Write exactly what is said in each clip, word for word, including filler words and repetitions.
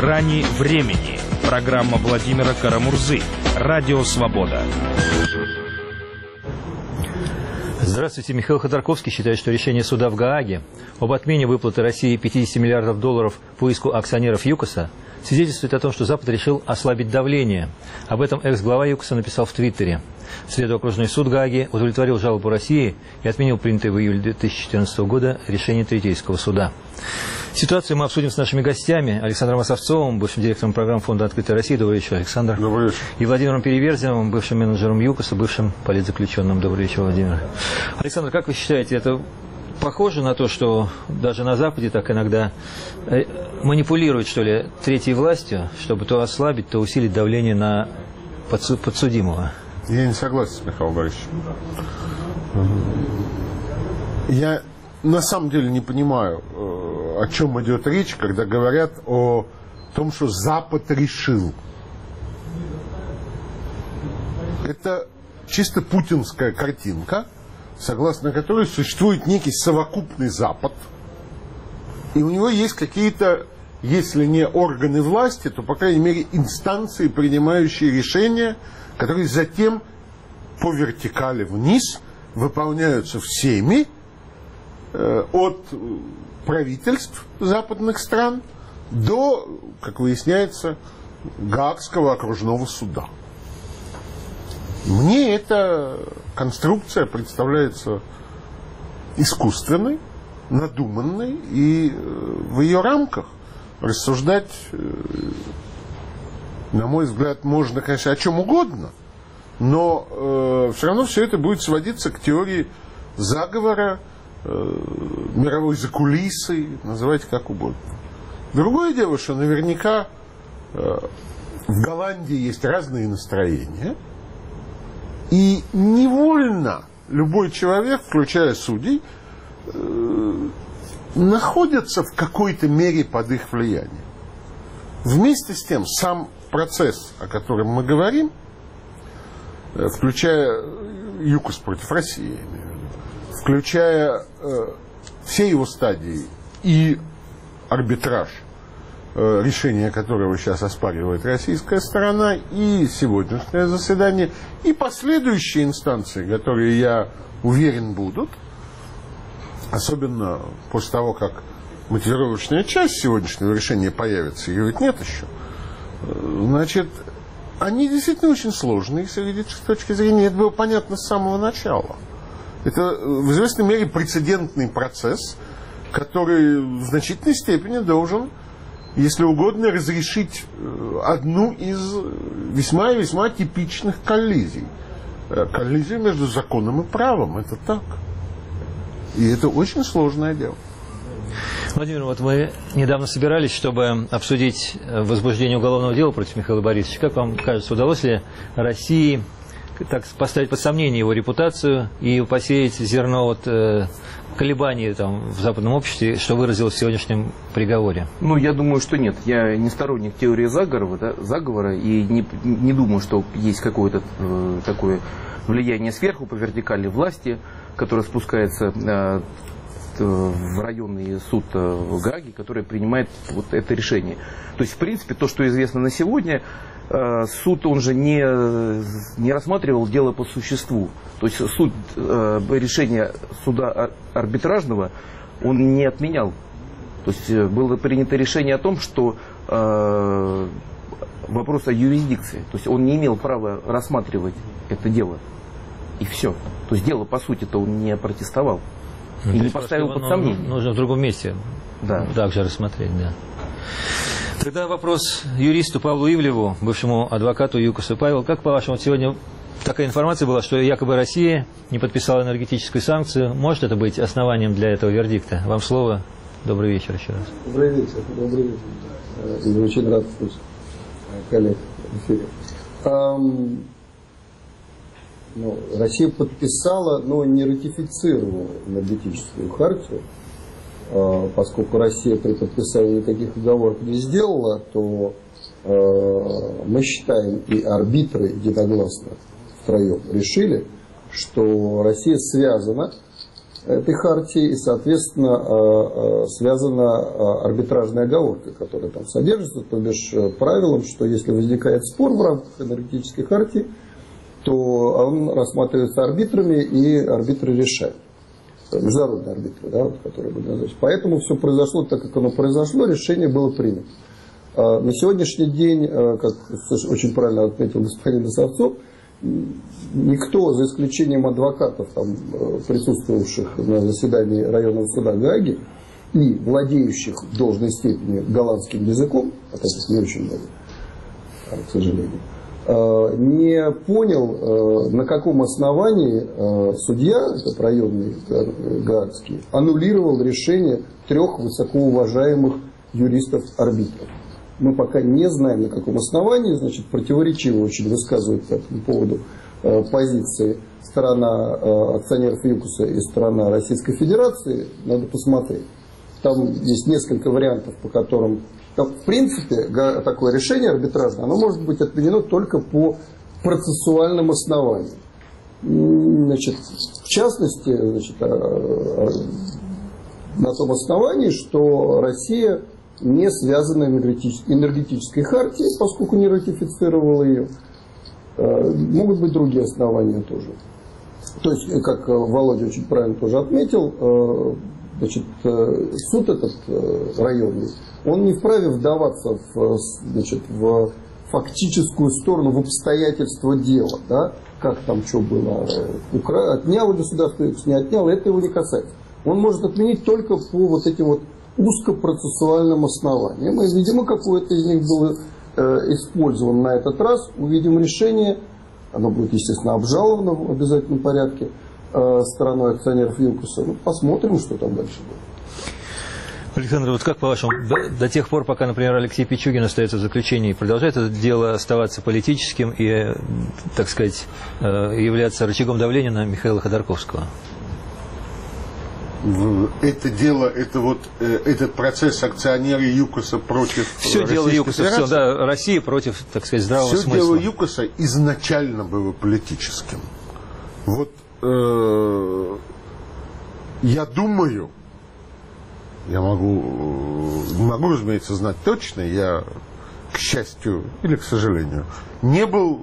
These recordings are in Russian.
грани времени. Программа Владимира Карамурзы. Радио «Свобода». Здравствуйте. Михаил Ходорковский считает, что решение суда в Гааге об отмене выплаты России пятидесяти миллиардов долларов по иску акционеров ЮКОСа свидетельствует о том, что Запад решил ослабить давление. Об этом экс-глава ЮКОСа написал в Твиттере. В среду окружной суд Гааги удовлетворил жалобу России и отменил принятое в июле две тысячи четырнадцатого года решение Третейского суда. Ситуацию мы обсудим с нашими гостями: Александром Осовцовым, бывшим директором программы Фонда «Открытая Россия». Добрый вечер, Александр. Добрый вечер. И Владимиром Переверзевым, бывшим менеджером ЮКОСа, бывшим политзаключенным. Добрый вечер, Владимир. Александр, как вы считаете, это похоже на то, что даже на Западе так иногда манипулируют, что ли, третьей властью, чтобы то ослабить, то усилить давление на подсудимого? Я не согласен с Михаилом Борисовичем. Я на самом деле не понимаю, о чем идет речь, когда говорят о том, что Запад решил. Это чисто путинская картинка, согласно которой существует некий совокупный Запад, и у него есть какие-то, если не органы власти, то, по крайней мере, инстанции, принимающие решения, которые затем по вертикали вниз выполняются всеми, э, от правительств западных стран до, как выясняется, Гаагского окружного суда. Мне эта конструкция представляется искусственной, надуманной, и в ее рамках рассуждать, на мой взгляд, можно, конечно, о чем угодно, но э, все равно все это будет сводиться к теории заговора, э, мировой закулисы, называйте как угодно. Другое дело, что наверняка э, в Голландии есть разные настроения, и невольно любой человек, включая судей, э, находится в какой-то мере под их влиянием. Вместе с тем, сам процесс, о котором мы говорим, э, включая ЮКОС против России, я имею в виду, включая э, все его стадии и арбитраж, э, решение которого сейчас оспаривает российская сторона, и сегодняшнее заседание, и последующие инстанции, которые, я уверен, будут, особенно после того, как мотивировочная часть сегодняшнего решения появится, ее ведь нет еще, значит, они действительно очень сложные с юридической точки зрения. Это было понятно с самого начала. Это в известной мере прецедентный процесс, который в значительной степени должен, если угодно, разрешить одну из весьма и весьма типичных коллизий. Коллизию между законом и правом. Это так. И это очень сложное дело. Владимир, вот мы недавно собирались, чтобы обсудить возбуждение уголовного дела против Михаила Борисовича. Как вам кажется, удалось ли России так поставить под сомнение его репутацию и посеять зерно от э, колебаний там, в западном обществе, что выразилось в сегодняшнем приговоре? Ну, я думаю, что нет. Я не сторонник теории заговора, да, заговора и не, не думаю, что есть какое-то э, такое влияние сверху по вертикали власти, которое спускается э, в районный суд в Гааге, который принимает вот это решение. То есть, в принципе, то, что известно на сегодня, суд, он же не, не рассматривал дело по существу. То есть, суд, решение суда арбитражного он не отменял. То есть, было принято решение о том, что вопрос о юрисдикции. То есть, он не имел права рассматривать это дело. И все. То есть, дело, по сути-то, он не протестовал. И не поставил под сомнение. Нужно в другом месте, да, также рассмотреть, да. Тогда вопрос юристу Павлу Ивлеву, бывшему адвокату ЮКОСа. Павел, как по-вашему, сегодня такая информация была, что якобы Россия не подписала энергетическую санкцию? Может это быть основанием для этого вердикта? Вам слово. Добрый вечер еще раз. Добрый вечер. Добрый вечер. Я очень рад слышать коллег в эфире. Um... Ну, Россия подписала, но не ратифицировала энергетическую хартию. Поскольку Россия при подписании таких договоров не сделала, то мы считаем, и арбитры единогласно втроем решили, что Россия связана этой хартии, и, соответственно, связана арбитражная оговорка, которая там содержится, то бишь правилом, что если возникает спор в рамках энергетической хартии, то он рассматривается арбитрами, и арбитры решают. Международные арбитры, да, вот, которые будут называть. Поэтому все произошло так, как оно произошло, решение было принято. На сегодняшний день, как очень правильно отметил господин Лисовцов, никто, за исключением адвокатов, там, присутствовавших на заседании районного суда Гааги и владеющих в должной степени голландским языком, а таких не очень много, к сожалению, не понял, на каком основании судья, этот районный гаагский, аннулировал решение трех высокоуважаемых юристов-арбитров. Мы пока не знаем, на каком основании, значит, противоречиво очень высказывают по этому поводу э, позиции сторона э, акционеров ЮКОСа и сторона Российской Федерации. Надо посмотреть. Там есть несколько вариантов, по которым, в принципе, такое решение арбитражное, оно может быть отменено только по процессуальным основаниям. Значит, в частности, значит, э, э, на том основании, что Россия не связана энергетической хартией, поскольку не ратифицировала ее. Могут быть другие основания тоже. То есть, как Володя очень правильно тоже отметил, значит, суд этот районный, он не вправе вдаваться в, значит, в фактическую сторону, в обстоятельства дела, да? Как там что было, Укра... отняло государство, не отняло, это его не касается. Он может отменить только по вот этим вот узкопроцессуальным основаниям. И, видимо, какое-то из них было э, использовано на этот раз. Увидим решение. Оно будет, естественно, обжаловано в обязательном порядке э, стороной акционеров ЮКОСа. Ну, посмотрим, что там дальше будет. Александр, вот как по-вашему, до, до тех пор, пока, например, Алексей Пичугин остается в заключении, продолжает это дело оставаться политическим и, так сказать, э, являться рычагом давления на Михаила Ходорковского? Это дело, это вот э, этот процесс акционеры ЮКОСа против все Российской дело ЮКОСа, Федерации, все, да, Россия против, так сказать, здравого все смысла. дело ЮКОСа изначально было политическим. Вот э, я думаю, я могу, не могу, разумеется, знать точно, я, к счастью или к сожалению, не был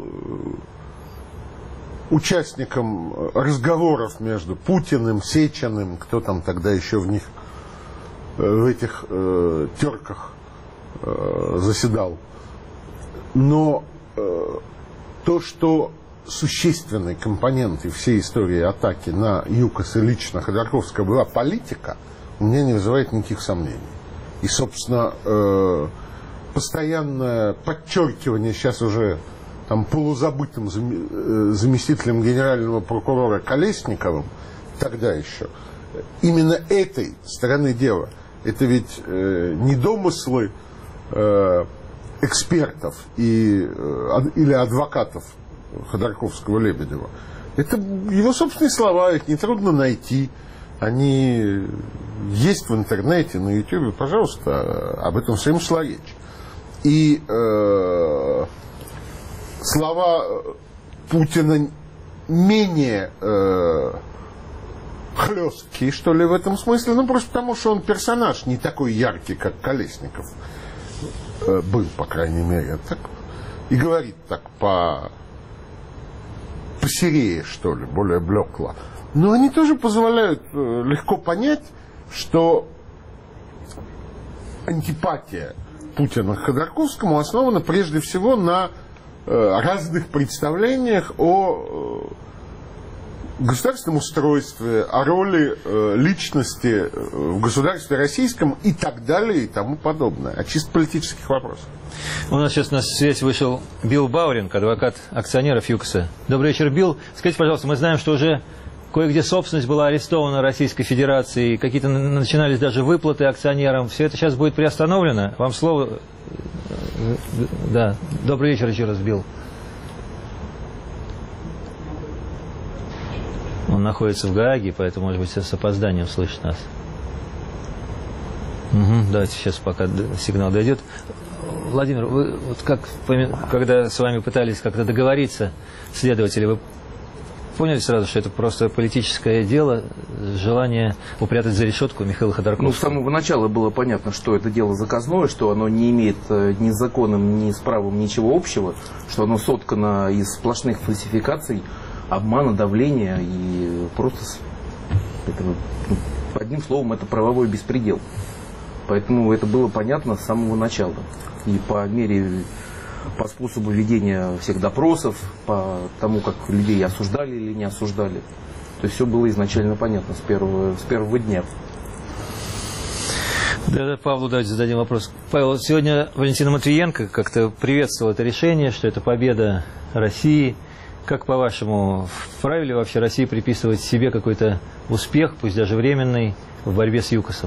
участником разговоров между Путиным, Сечиным, кто там тогда еще в них, в этих э, терках э, заседал. Но э, то, что существенной компонентой всей истории атаки на ЮКОС и лично Ходорковского была политика, у меня не вызывает никаких сомнений. И, собственно, э, постоянное подчеркивание сейчас уже там, полузабытым заместителем генерального прокурора Колесниковым, тогда еще, именно этой стороны дела, это ведь э, не домыслы э, экспертов и, э, или адвокатов Ходорковского-Лебедева, это его собственные слова, их нетрудно найти, они есть в интернете, на ютубе, пожалуйста, об этом всем шла речь. И э, слова Путина менее э, хлесткие, что ли, в этом смысле, ну, просто потому, что он персонаж не такой яркий, как Колесников э, был, по крайней мере, так, и говорит так по посерее, что ли, более блекло. Но они тоже позволяют э, легко понять, что антипатия Путина к Ходорковскому основана прежде всего на разных представлениях о государственном устройстве, о роли личности в государстве российском и так далее и тому подобное. О чисто политических вопросах. У нас сейчас на связь вышел Билл Бауринг, адвокат акционеров ЮКОСа. Добрый вечер, Билл. Скажите, пожалуйста, мы знаем, что уже кое-где собственность была арестована Российской Федерацией, какие-то начинались даже выплаты акционерам. Все это сейчас будет приостановлено? Вам слово... Да, добрый вечер еще раз, Билл. Он находится в Гааге, поэтому, может быть, с опозданием слышит нас. Угу, давайте сейчас, пока сигнал дойдет. Владимир, вы вот как, когда с вами пытались как-то договориться, следователи, вы поняли сразу, что это просто политическое дело, желание упрятать за решетку Михаила Ходорковского? Ну, с самого начала было понятно, что это дело заказное, что оно не имеет ни с законом, ни с правом ничего общего, что оно соткано из сплошных фальсификаций, обмана, давления и просто, это, ну, одним словом, это правовой беспредел. Поэтому это было понятно с самого начала. И по мере, по способу ведения всех допросов, по тому, как людей осуждали или не осуждали. То есть все было изначально понятно с первого, с первого дня. Да, да, Павлу давайте зададим вопрос. Павел, сегодня Валентина Матвиенко как-то приветствовала это решение, что это победа России. Как, по-вашему, вправе ли вообще России приписывать себе какой-то успех, пусть даже временный, в борьбе с ЮКОСом?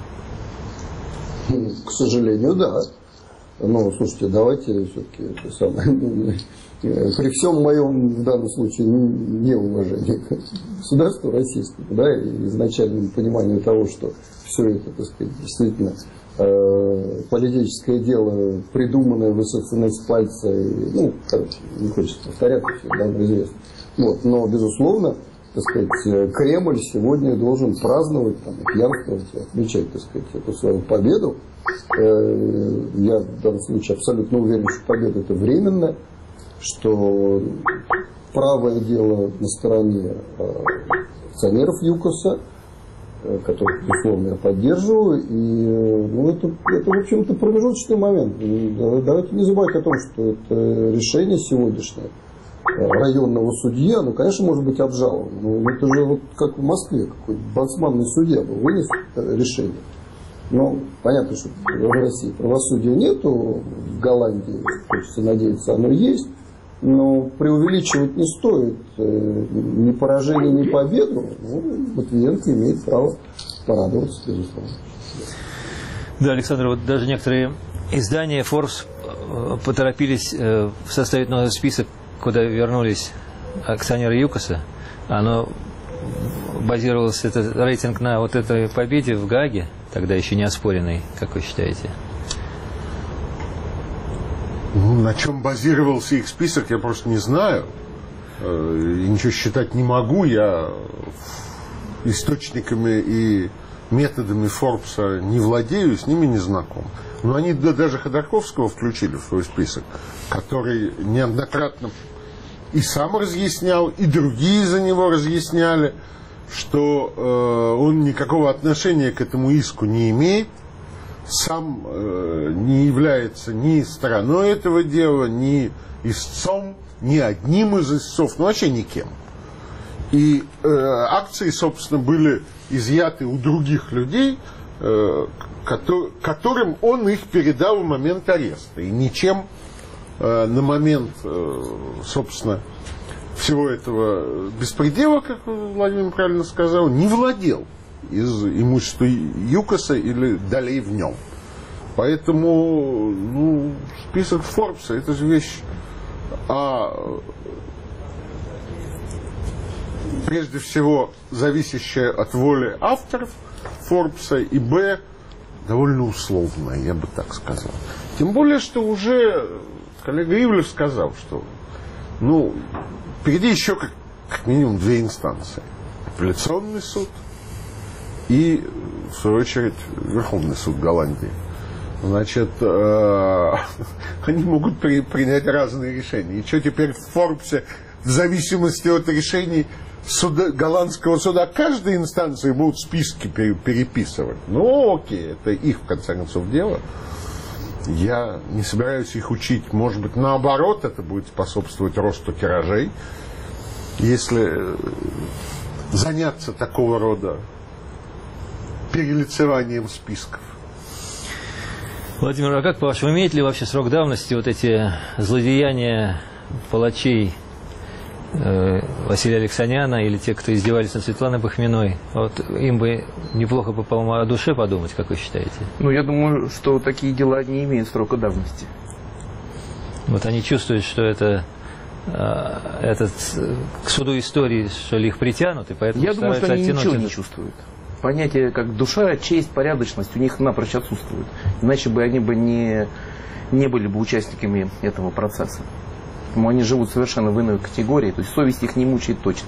К сожалению, да. Но, слушайте, давайте все-таки это самое, при всем моем в данном случае неуважении к государству российскому, да, и изначальному пониманию того, что все это, так сказать, действительно э, политическое дело, придуманное, высосанное с пальца, и, ну, короче, не хочется повторяться, все давно известно. Вот, но, безусловно, так сказать, Кремль сегодня должен праздновать, там, пьянствовать, отмечать, так сказать, эту свою победу. Я в данном случае абсолютно уверен, что победа это временная, что правое дело на стороне акционеров ЮКОСа, которых, безусловно, я поддерживаю, и ну, это, это, в общем-то, промежуточный момент. Давайте не забывать о том, что это решение сегодняшнее районного судьи, оно, конечно, может быть обжаловано, но это же вот как в Москве, какой-то бацманный судья был, вынес решение. Ну, понятно, что в России правосудия нету, в Голландии, хочется надеяться, оно есть, но преувеличивать не стоит ни поражение, ни победу. Ну, Матвиенко имеет право порадоваться, безусловно. Да, Александр, вот даже некоторые издания Forbes поторопились составить новый список, куда вернулись акционеры ЮКОСа. Оно базировался, этот рейтинг, на вот этой победе в Гааге, тогда еще не оспоренной, как вы считаете? Ну, на чем базировался их список, я просто не знаю. И ничего считать не могу. Я источниками и методами Форбса не владею, с ними не знаком. Но они даже Ходорковского включили в свой список, который неоднократно и сам разъяснял, и другие за него разъясняли, что э, он никакого отношения к этому иску не имеет, сам э, не является ни стороной этого дела, ни истцом, ни одним из истцов, ну вообще никем. И э, акции, собственно, были изъяты у других людей, э, котор, которым он их передал в момент ареста. И ничем э, на момент, э, собственно, всего этого беспредела, как Владимир правильно сказал, не владел из имущества ЮКОСа или долей в нем. Поэтому, ну, список Форбса — это же вещь, а, прежде всего, зависящая от воли авторов Форбса, и б, довольно условная, я бы так сказал. Тем более, что уже коллега Ивлев сказал, что, ну, впереди еще как, как минимум две инстанции. Апелляционный суд и, в свою очередь, Верховный суд Голландии. Значит, э, они могут при, принять разные решения. И что теперь в Форбсе, в зависимости от решений суда, голландского суда, каждой инстанции будут списки пере, переписывать? Ну, окей, это их, в конце концов, дело. Я не собираюсь их учить. Может быть, наоборот, это будет способствовать росту тиражей, если заняться такого рода перелицеванием списков. Владимир, а как, по-вашему, имеет ли вообще срок давности вот эти злодеяния палачей э, Василия Алексаняна или те, кто издевались над Светланой Бахминой? Вот им бы неплохо бы, по-моему, о душе подумать, как вы считаете? Ну, я думаю, что такие дела не имеют срока давности. Вот они чувствуют, что это этот, к суду истории, что ли, их притянут, и поэтому я думаю, что они ничего этот... не чувствуют. Понятие как душа, честь, порядочность у них напрочь отсутствует. Иначе бы они бы не, не были бы участниками этого процесса. Поэтому они живут совершенно в иной категории, то есть совесть их не мучает точно.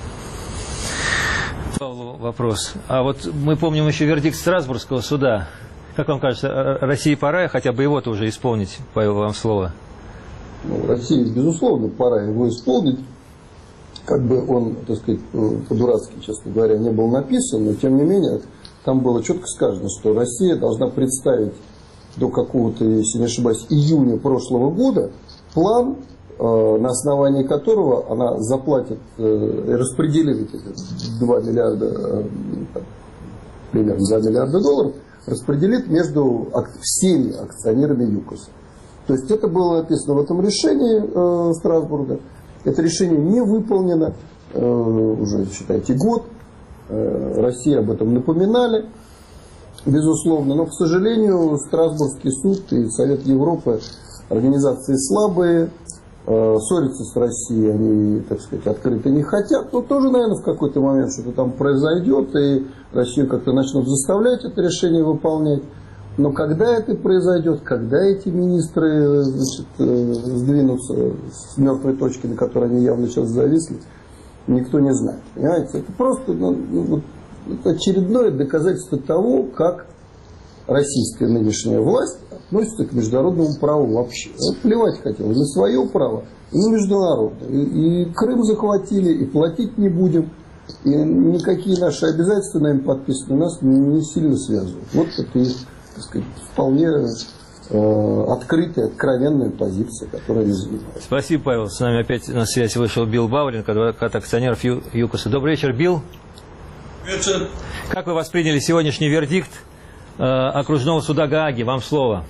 Павлу вопрос. А вот мы помним еще вердикт Страсбургского суда. Как вам кажется, России пора хотя бы его-то уже исполнить? Павел, вам слово. Ну, России, безусловно, пора его исполнить. Как бы он, так сказать, по-дурацки, честно говоря, не был написан, но тем не менее, там было четко сказано, что Россия должна представить до какого-то, если не ошибаюсь, июня прошлого года план, э, на основании которого она заплатит и э, распределит эти два миллиарда, э, примерно два миллиарда долларов, распределит между ак всеми акционерами ЮКОСа. То есть это было написано в этом решении э, Страсбурга. Это решение не выполнено э, уже, считайте, год. Э, России об этом напоминали, безусловно. Но, к сожалению, Страсбургский суд и Совет Европы организации слабые, э, ссориться с Россией они, так сказать, открыто не хотят. Но тоже, наверное, в какой-то момент что-то там произойдет, и Россию как-то начнут заставлять это решение выполнять. Но когда это произойдет, когда эти министры, значит, сдвинутся с мертвой точки, на которой они явно сейчас зависли, никто не знает. Понимаете? Это просто ну, вот, это очередное доказательство того, как российская нынешняя власть относится к международному праву вообще. Вот плевать хотела и на свое право, и на международное. И, и Крым захватили, и платить не будем. И никакие наши обязательства, наверное, подписаны, нас не сильно связывают. Вот это и, так сказать, вполне э, открытая, откровенная позиция, которая не занимает. Спасибо, Павел. С нами опять на связь вышел Билл Баулинг, адвокат акционеров Ю ЮКОСа. Добрый вечер, Билл. Вечер. Как вы восприняли сегодняшний вердикт э, окружного суда Гааги? Вам слово.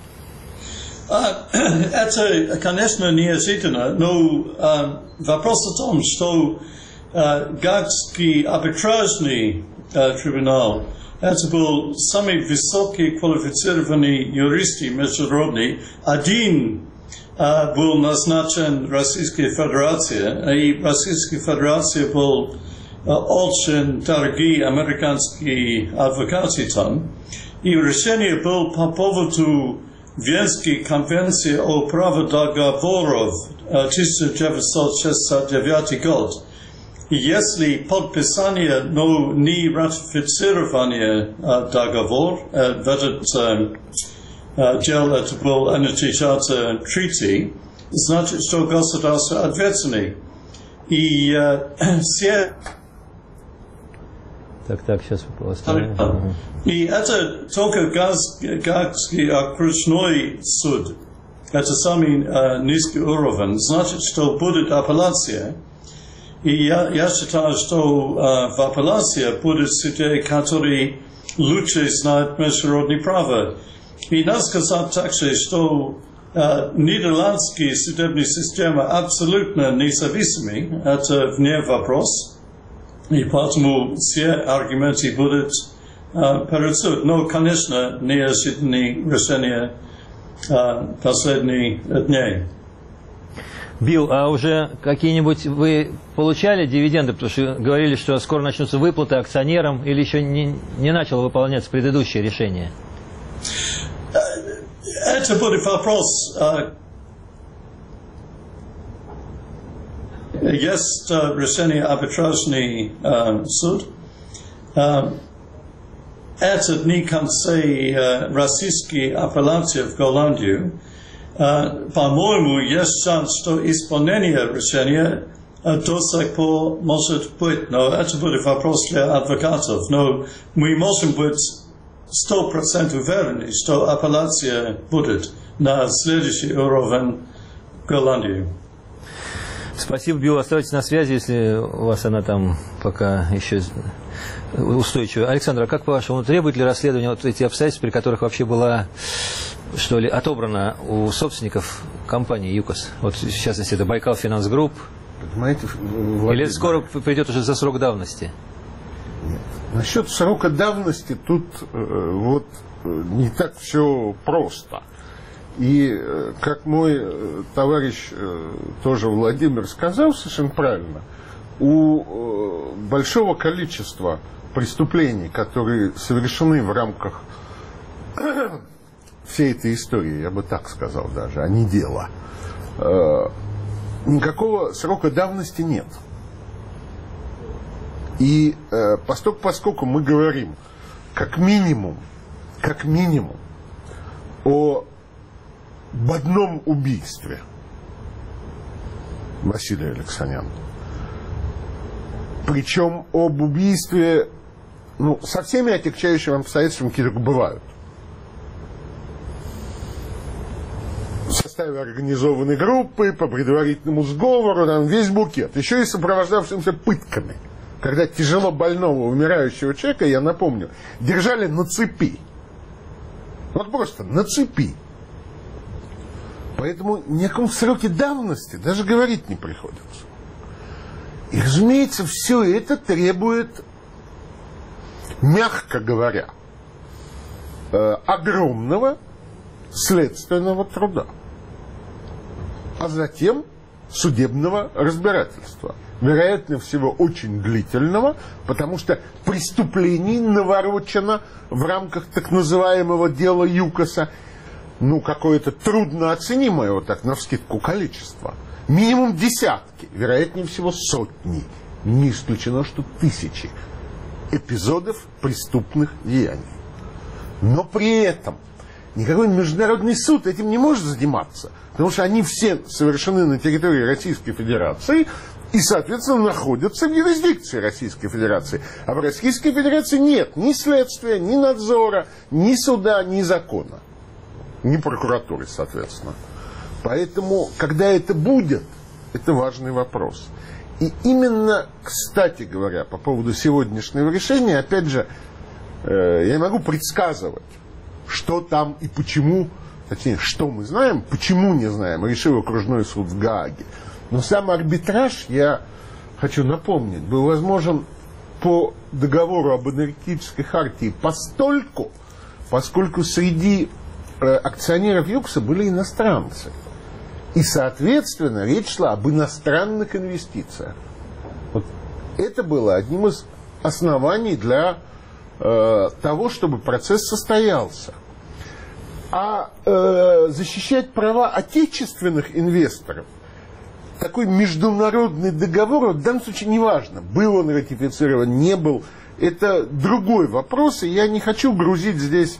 А, это, конечно, неожиданно, но а, вопрос о том, что а, Гаагский арбитражный а, трибунал это был самый высокий квалифицированный юрист международный. Один а, был назначен Российской Федерацией, и Российская Федерация был а, очень дорогие американские адвокаты там. И решение было по поводу Венской конвенции о праве договоров тысяча девятьсот шестьдесят девятый год. И если подписание, но не ратифицирование э, договора, э, в этот э, э, дело это был Energy Treaty, значит, что государство ответственное. И э, все... Так, так, сейчас поставим. И это только Гаагский окружной суд. Это самый э, низкий уровень. Значит, что будет апелляция. И я, я считаю, что э, в апелляции будет судья, который лучше знает международное право. И надо сказать также, что э, нидерландская судебная система абсолютно независимая. Это вне вопрос. И поэтому все аргументы будут э, перед судом. Но, конечно, неожиданные решения э, последних дней. Билл, а уже какие-нибудь вы получали дивиденды, потому что говорили, что скоро начнутся выплаты акционерам, или еще не, не начало выполняться предыдущее решение? Это будет вопрос. Есть решение арбитражный суд. Это не конце российской апелляции в Голландию. Uh, по-моему, есть шанс, что исполнение решения uh, до сих пор может быть, но это будет вопрос для адвокатов. Но мы можем быть сто процентов уверены, что апелляция будет на следующий уровень в Голландии. Спасибо, Билл. Оставайтесь на связи, если у вас она там пока еще устойчивая. Александр, а как по-вашему, требует ли расследование вот эти обстоятельства, при которых вообще была, что ли, отобрана у собственников компании ЮКОС? Вот, в частности, это Байкал Финанс Групп. Понимаете, Или скоро придет уже за срок давности? Нет. Насчет срока давности тут э, вот не так все просто. И, э, как мой э, товарищ, э, тоже Владимир, сказал совершенно правильно, у э, большого количества преступлений, которые совершены в рамках всей этой истории, я бы так сказал даже, а не дела, э, никакого срока давности нет. И э, поскольку, поскольку мы говорим как минимум, как минимум о, об одном убийстве Василия Алексаняна, причем об убийстве, ну, со всеми отягчающими обстоятельствами, какие только бывают. В составе организованной группы, по предварительному сговору, там весь букет. Еще и сопровождавшимся пытками. Когда тяжело больного, умирающего человека, я напомню, держали на цепи. Вот просто на цепи. Поэтому ни о каком сроке давности даже говорить не приходится. И, разумеется, все это требует, мягко говоря, э, огромного следственного труда, а затем судебного разбирательства. Вероятно всего, очень длительного, потому что преступлений наворочено в рамках так называемого дела ЮКОСа, ну, какое-то трудно оценимое, вот так, навскидку, количество. Минимум десятки, вероятнее всего сотни, не исключено, что тысячи эпизодов преступных деяний. Но при этом никакой международный суд этим не может заниматься, потому что они все совершены на территории Российской Федерации и, соответственно, находятся в юрисдикции Российской Федерации. А в Российской Федерации нет ни следствия, ни надзора, ни суда, ни закона, ни прокуратуры, соответственно. Поэтому, когда это будет, это важный вопрос. И именно, кстати говоря, по поводу сегодняшнего решения, опять же, э, я не могу предсказывать, что там и почему, точнее, что мы знаем, почему не знаем, решил окружной суд в Гааге. Но сам арбитраж, я хочу напомнить, был возможен по договору об энергетической хартии постольку, поскольку среди э, акционеров ЮКОСа были иностранцы. И, соответственно, речь шла об иностранных инвестициях. Вот это было одним из оснований для э, того, чтобы процесс состоялся. А э, защищать права отечественных инвесторов, такой международный договор, в данном случае не важно, был он ратифицирован, не был, это другой вопрос, и я не хочу грузить здесь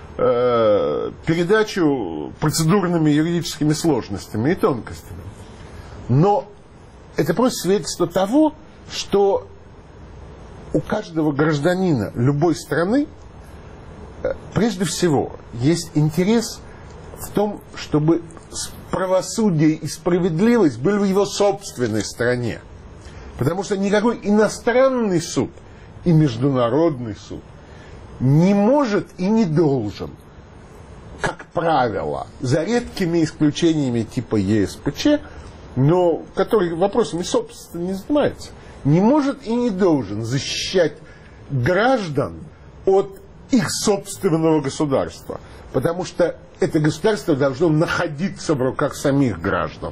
э, передачу процедурными юридическими сложностями и тонкостями. Но это просто свидетельство того, что у каждого гражданина любой страны прежде всего есть интерес в том, чтобы правосудие и справедливость были в его собственной стране. Потому что никакой иностранный суд и международный суд не может и не должен, как правило, за редкими исключениями типа ЕСПЧ, но который вопросами собственно не занимается, не может и не должен защищать граждан от их собственного государства. Потому что это государство должно находиться в руках самих граждан.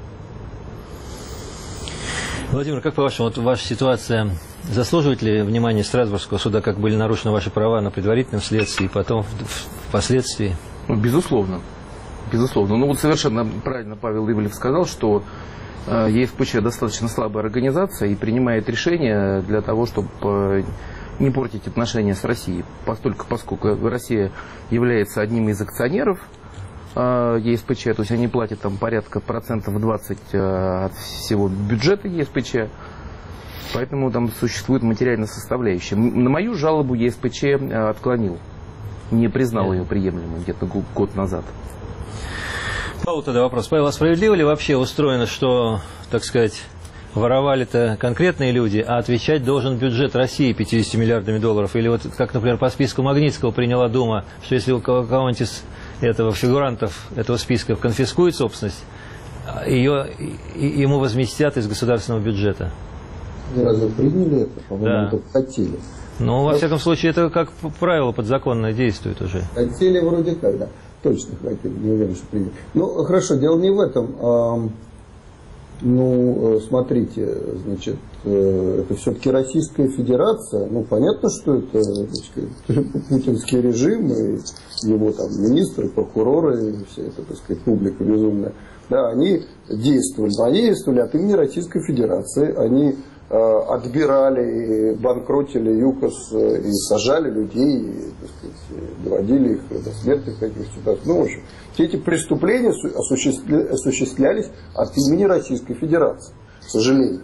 Владимир, как по-вашему, вот ваша ситуация заслуживает ли внимания Страсбургского суда, как были нарушены ваши права на предварительном следствии и потом впоследствии? Ну, безусловно. Безусловно. Ну вот совершенно правильно Павел Ивлев сказал, что э, ЕСПЧ достаточно слабая организация и принимает решения для того, чтобы не портить отношения с Россией, поскольку, поскольку Россия является одним из акционеров э, ЕСПЧ, то есть они платят там порядка процентов двадцать э, от всего бюджета ЕСПЧ, поэтому там существует материальная составляющая. На мою жалобу ЕСПЧ э, отклонил, не признал ее приемлемой где-то год назад. Павел, тогда вопрос. Павел, а справедливо ли вообще устроено, что, так сказать, воровали-то конкретные люди, а отвечать должен бюджет России пятьюдесятью миллиардами долларов? Или вот, как, например, по списку Магнитского приняла Дума, что если у кого-нибудь из этого фигурантов этого списка конфискует собственность, ее, ему возместят из государственного бюджета. Разве приняли это? По-моему, Да. это хотели. Ну, во всяком случае, это как правило подзаконно действует уже. Хотели вроде как, да. Точно хотели, не уверен, что приняли. Ну, хорошо, дело не в этом. Ну, смотрите, значит, это все-таки Российская Федерация. Ну, понятно, что это, так сказать, путинский режим и его там министры, прокуроры, и вся эта, так сказать, публика безумная. Да, они действовали, они действовали от имени Российской Федерации, они э, отбирали, банкротили ЮКОС и сажали людей, и, так сказать, доводили их до смертных каких-то ситуаций. Ну, в общем, все эти преступления осуществля, осуществлялись от имени Российской Федерации, к сожалению.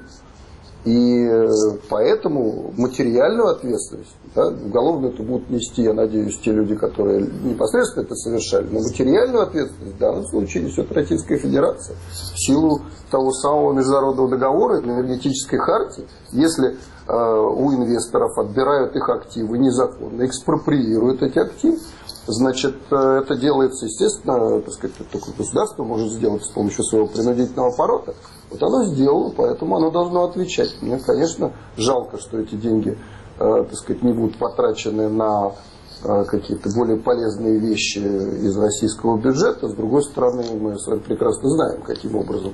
И поэтому материальную ответственность, да, уголовно это будут нести, я надеюсь, те люди, которые непосредственно это совершали, но материальную ответственность в данном случае несет Российская Федерация в силу того самого международного договора, энергетической хартии. Если э, у инвесторов отбирают их активы незаконно, экспроприируют эти активы, значит, это делается, естественно, так сказать, только государство может сделать с помощью своего принудительного аппарата. Вот оно сделало, поэтому оно должно отвечать. Мне, конечно, жалко, что эти деньги, э, так сказать, не будут потрачены на э, какие-то более полезные вещи из российского бюджета. С другой стороны, мы с вами прекрасно знаем, каким образом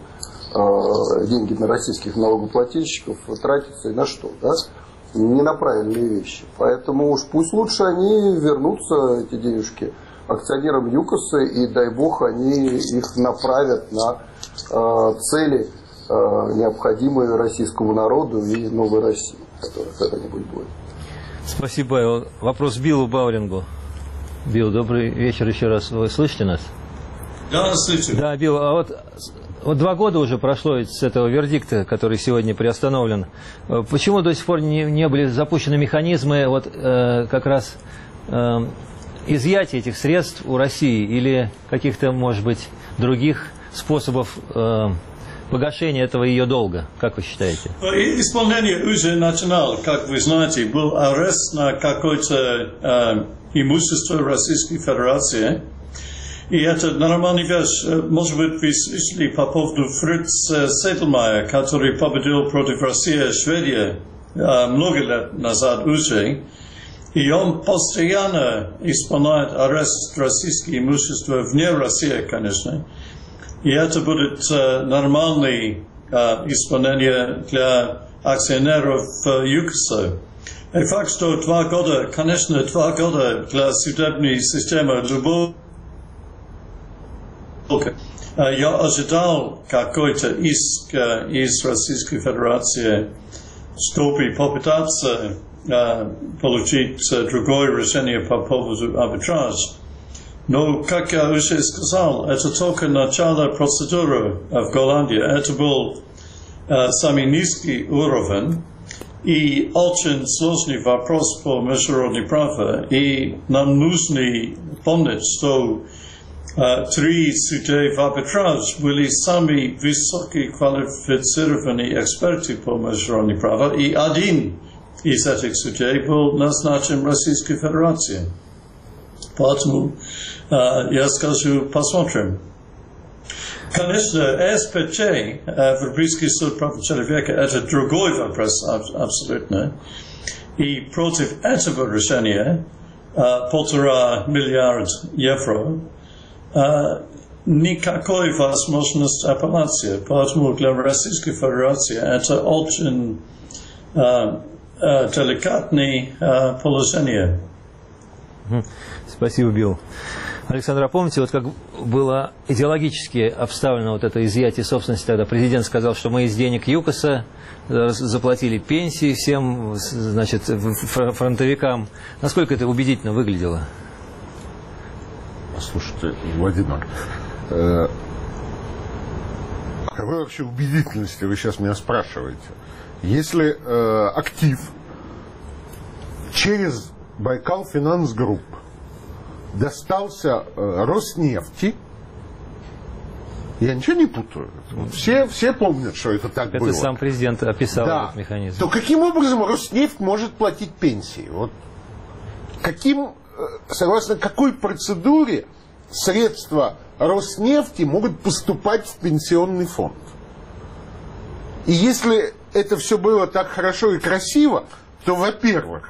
э, деньги на российских налогоплательщиков тратятся и на что, да? Не на правильные вещи. Поэтому уж пусть лучше они вернутся, эти денежки, акционерам ЮКОСа, и дай бог они их направят на э, цели, э, необходимые российскому народу и новой России, которая когда-нибудь будет. Спасибо. Вопрос Биллу Баулингу. Билл, добрый вечер еще раз. Вы слышите нас? Да, слышу. Да, Билл, а вот... Вот два года уже прошло с этого вердикта, который сегодня приостановлен. Почему до сих пор не, не были запущены механизмы вот, э, как раз э, изъятия этих средств у России или каких-то, может быть, других способов э, погашения этого ее долга? Как вы считаете? Исполнение уже начинало. Как вы знаете, был арест на какое-то э, имущество Российской Федерации. И это нормальная вещь. Может быть, вы слышали по поводу Фрица Седлмайера, который победил против России и Швеции много лет назад уже. И он постоянно исполняет арест российского имущества вне России, конечно. И это будет нормальное исполнение для акционеров ЮКОСа. И факт, что два года, конечно, два года для судебной системы любого. Я ожидал какой-то иск из Российской Федерации, чтобы попытаться получить другое решение по поводу арбитража. Но, как я уже сказал, это только начало процедуры в Голландии. Это был самый низкий уровень и очень сложный вопрос по международному праву. И нам нужно помнить, что Uh, три судей в арбитраж были самые высокие квалифицированные эксперты по международному праву, и один из этих судей был назначен Российской Федерацией. Поэтому uh, я скажу, посмотрим. Конечно, СПЧ, uh, Европейский суд прав человека, это другой вопрос абсолютно. И против этого решения uh, полтора миллиарда евро Uh, никакой возможности апелляции, поэтому для Российской Федерации это очень uh, uh, деликатное uh, положение. Спасибо, Билл. Александр, а помните, вот как было идеологически обставлено вот это изъятие собственности, тогда президент сказал, что мы из денег ЮКОСа заплатили пенсии всем, значит, фронтовикам. Насколько это убедительно выглядело? Слушайте, Владимир, э, какой вообще убедительности вы сейчас меня спрашиваете? Если э, актив через Байкал Финанс Групп достался э, Роснефти, я ничего не путаю. Все, все помнят, что это так это было. Это сам президент описал, да. Этот механизм. То каким образом Роснефть может платить пенсии? Вот каким... Согласно какой процедуре средства Роснефти могут поступать в пенсионный фонд? И если это все было так хорошо и красиво, то, во-первых,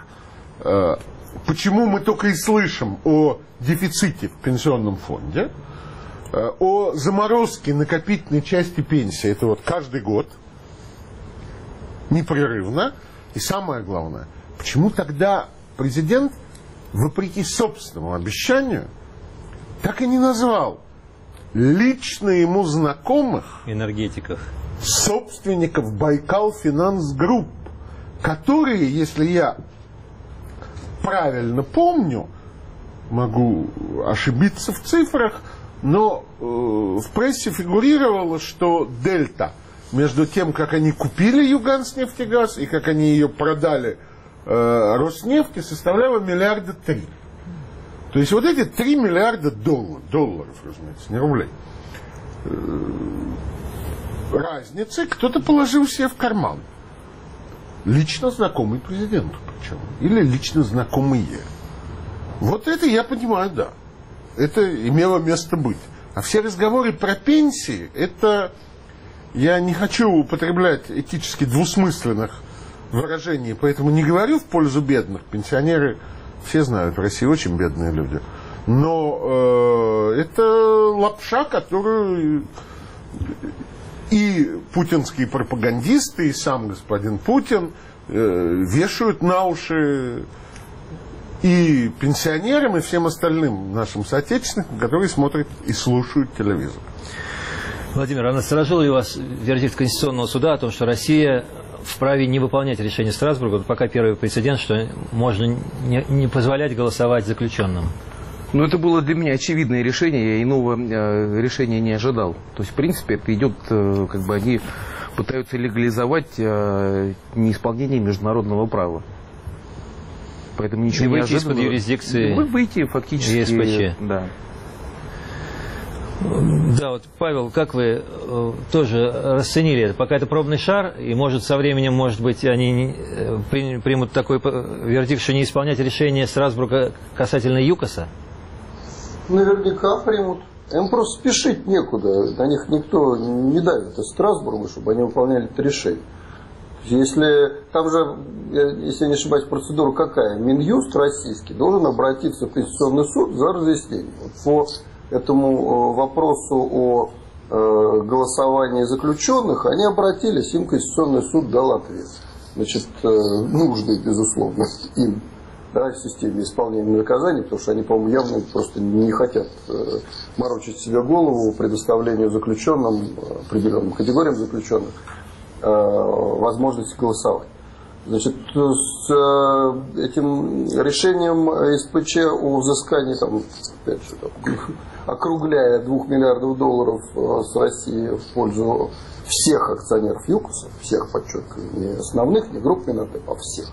почему мы только и слышим о дефиците в пенсионном фонде? о заморозке накопительной части пенсии. Это вот каждый год, непрерывно. И самое главное, почему тогда президент, вопреки собственному обещанию, так и не назвал лично ему знакомых энергетиков, собственников Байкал Финанс Групп, которые, если я правильно помню, могу ошибиться в цифрах, но э, в прессе фигурировало, что дельта между тем, как они купили Юганснефтегаз и как они ее продали э, Роснефти, составляла миллиарда три. То есть вот эти три миллиарда долларов, долларов, разумеется, не рублей, э, разницы кто-то положил себе в карман. Лично знакомый президенту причем. Или лично знакомые. Вот это я понимаю, да. Это имело место быть. А все разговоры про пенсии, это... Я не хочу употреблять этически двусмысленных выражений, поэтому не говорю в пользу бедных. Пенсионеры, все знают, в России очень бедные люди. Но э, это лапша, которую и путинские пропагандисты, и сам господин Путин э, вешают на уши и пенсионерам, и всем остальным нашим соотечественникам, которые смотрят и слушают телевизор. Владимир, а насторожил ли вас вердикт Конституционного суда о том, что Россия вправе не выполнять решение Страсбурга? Пока первый прецедент, что можно не, не позволять голосовать заключенным. Ну, это было для меня очевидное решение, я иного э, решения не ожидал. То есть, в принципе, это идет, э, как бы они пытаются легализовать э, неисполнение международного права. Поэтому ничего и не выйти ожиданного. из-под юрисдикции Мы выйти фактически... ЕСПЧ. Да. Да, вот, Павел, как вы э, тоже расценили это? Пока это пробный шар, и может со временем, может быть, они э, при, примут такой вердикт, что не исполнять решение Страсбурга касательно ЮКОСа? Наверняка примут. Им просто спешить некуда. На них никто не давит из Страсбурга, чтобы они выполняли это решение. Если там же, если я не ошибаюсь, процедура какая? Минюст российский должен обратиться в Конституционный суд за разъяснением. По этому вопросу о э, голосовании заключенных они обратились, им Конституционный суд дал ответ. Значит, э, нужный, безусловно, им, да, в системе исполнения наказаний, потому что они, по-моему, явно просто не хотят э, морочить себе голову предоставлению заключенным, определенным категориям заключенных, э, возможности голосовать. Значит, с э, этим решением ЕСПЧ о взыскании, там, опять же, там, округляя двух миллиардов долларов с России в пользу всех акционеров ЮКОСа, всех, подчеркиваю, не основных, не групп Минатеп, а всех.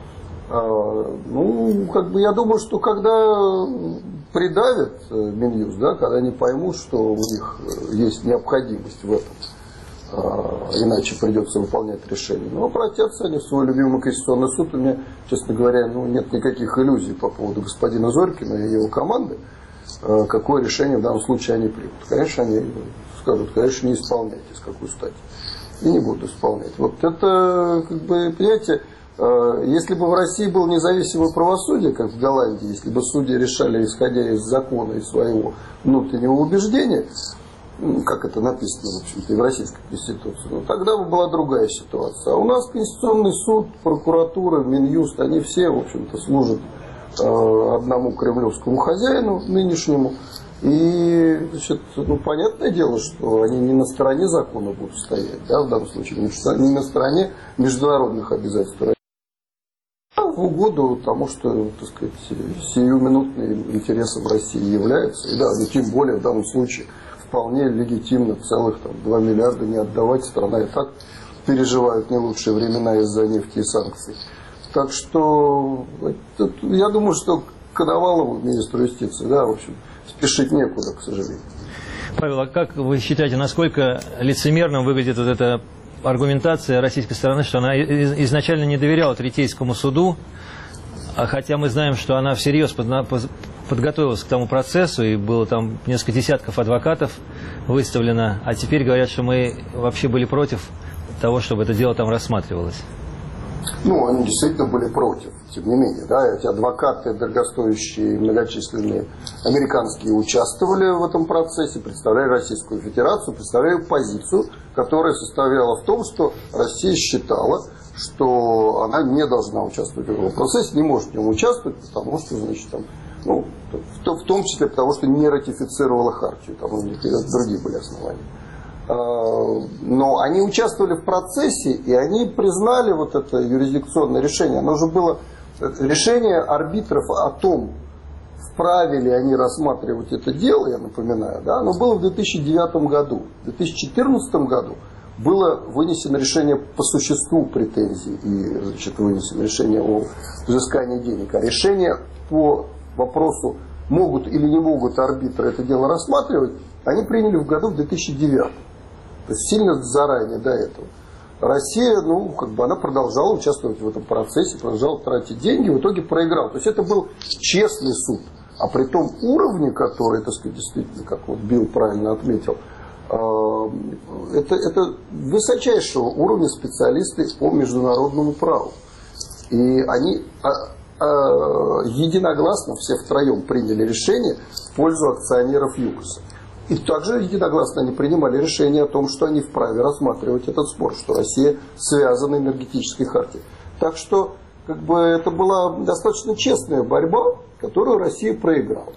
А, ну, как бы я думаю, что когда придавят Минюст, да, когда они поймут, что у них есть необходимость в этом, а, иначе придется выполнять решение, но обратятся они в свой любимый Конституционный суд. У меня, честно говоря, ну, нет никаких иллюзий по поводу господина Зорькина и его команды, какое решение в данном случае они примут. Конечно, они скажут, конечно, не исполняйте, с какой стати. И не будут исполнять. Вот это, как бы, понимаете, если бы в России было независимое правосудие, как в Голландии, если бы судьи решали, исходя из закона и своего внутреннего убеждения, как это написано, в общем-то, и в Российской Конституции, ну, тогда бы была другая ситуация. А у нас Конституционный суд, прокуратура, Минюст, они все, в общем-то, служат одному кремлевскому хозяину нынешнему. И, значит, ну, понятное дело, что они не на стороне закона будут стоять, да, в данном случае, не на стороне международных обязательств, а в угоду тому, что, так сказать, сиюминутным интересом России является. И да, ну, тем более в данном случае вполне легитимно целых там, два миллиарда не отдавать. Страна и так переживает не лучшие времена из-за нефти и санкций. Так что я думаю, что Коновалову, министру юстиции, да, в общем, спешить некуда, к сожалению. Павел, а как вы считаете, насколько лицемерным выглядит вот эта аргументация российской стороны, что она изначально не доверяла Третейскому суду, а хотя мы знаем, что она всерьез подготовилась к тому процессу, и было там несколько десятков адвокатов выставлено, а теперь говорят, что мы вообще были против того, чтобы это дело там рассматривалось? Ну, они действительно были против, тем не менее, да, эти адвокаты, дорогостоящие, многочисленные, американские, участвовали в этом процессе, представляли Российскую Федерацию, представляли позицию, которая состояла в том, что Россия считала, что она не должна участвовать в этом процессе, не может в нем участвовать, потому что, значит, там, ну, в том числе потому, что не ратифицировала хартию, там у них другие были основания. Но они участвовали в процессе, и они признали вот это юрисдикционное решение. Оно же было решение арбитров о том, вправе ли они рассматривать это дело, я напоминаю, да, оно было в две тысячи девятом году. В две тысячи четырнадцатом году было вынесено решение по существу претензий и, значит, вынесено решение о взыскании денег. А решение по вопросу, могут или не могут арбитры это дело рассматривать, они приняли в году в две тысячи девятом. То есть сильно заранее до этого. Россия, ну, как бы она продолжала участвовать в этом процессе, продолжала тратить деньги, в итоге проиграла. То есть это был честный суд. А при том уровне, который, так сказать, действительно, как вот Билл правильно отметил, это, это высочайшего уровня специалисты по международному праву. И они единогласно все втроем приняли решение в пользу акционеров ЮКОСа. И также единогласно они принимали решение о том, что они вправе рассматривать этот спор, что Россия связана энергетической хартией. Так что, как бы, это была достаточно честная борьба, которую Россия проиграла.